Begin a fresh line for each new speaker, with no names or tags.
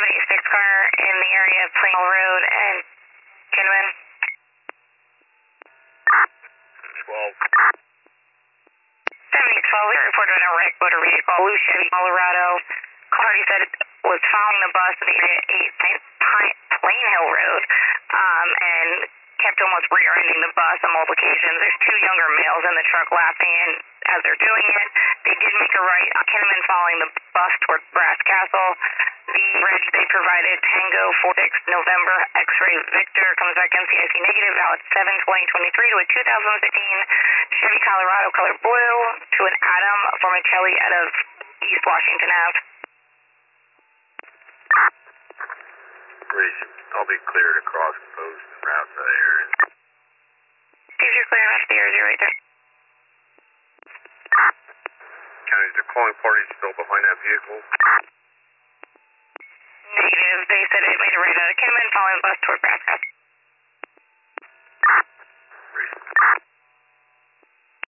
76 car in the area of Plainville Road and Kinman.
12.
7012, we reported a wrecked motor vehicle, blue Chevy Colorado. Cardi said it was following the bus in the area 8 Plain Hill Road, and kept almost rear-ending the bus on multiple occasions. There's two younger males in the truck laughing, and as they're doing it, they did make a right on Kinman following the bus towards Brass Castle. The reg they provided, Tango 46 November X-ray Victor, comes back NCIC negative, valid 7/20/23 to a 2015 Chevy Colorado color blue to an Adam Formicelli out of East Washington Ave.
I'll be cleared across the post and route to that area.
See if you're clear enough, the area right there.
County, is the calling party still behind that vehicle?
Negative. They said it made a right out of Kinman following the bus toward Brass Castle.